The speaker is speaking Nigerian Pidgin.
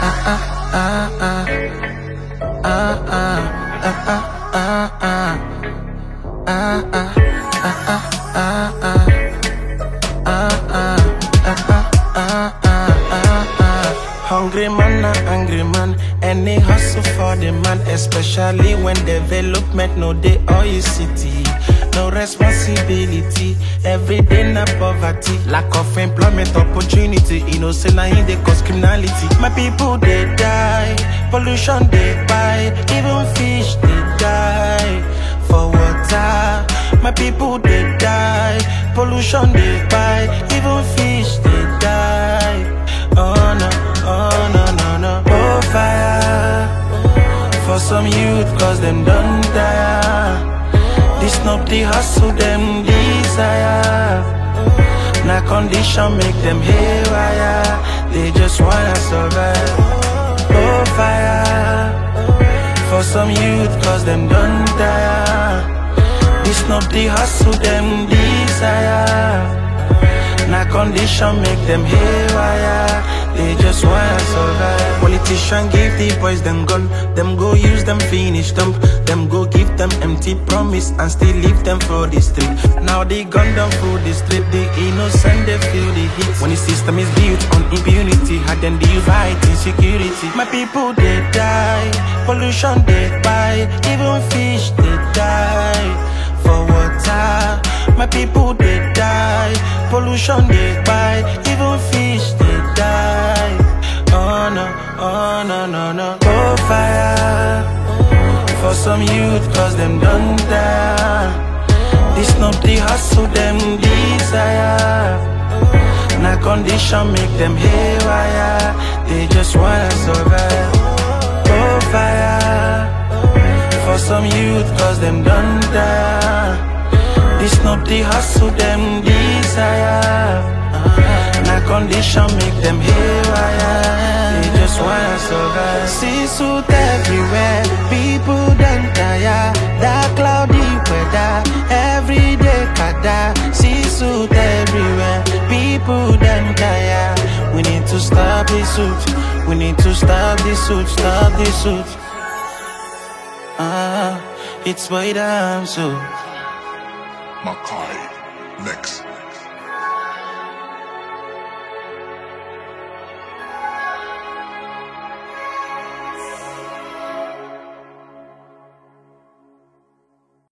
Hungry man, a angry man. Any hustle for the man, especially when development no day or you city. No responsibility, every day na poverty. Lack of employment opportunity, innocent na in they cause criminality. My people they die, pollution they buy, even fish they die for water. My people they die, pollution they buy, even fish they die. Oh no, oh no, no, no. Oh fire for some youth cause them don't die. This not the hustle them desire. Na condition make them haywire. They just wanna survive. Oh fire for some youth cause them don't die. This not the hustle them desire. Na condition make them haywire. They just wanna survive. Politician give the boys them gun, them go use them finish them. Them go give them empty promise and still leave them for the street. Now they gun them through the street, the innocent they feel the heat. When the system is built on impunity, how then do you fight insecurity? My people they die, pollution they buy, even fish they die for water. My people they die, pollution they buy, even fish they die. Oh no, oh no, no, no. Oh fire for some youth cause them don't die. This not the hustle them desire. Na condition make them haywire. They just wanna survive. Oh fire for some youth cause them don't die. This not the hustle them desire. Na condition make them haywire. They just wanna survive. See suit everywhere, people don't tire. That cloudy weather, everyday kada. See suit everywhere, people don't tire. We need to stop this suit. We need to stop this suit. Stop this suit. It's by damn so. Makai, next.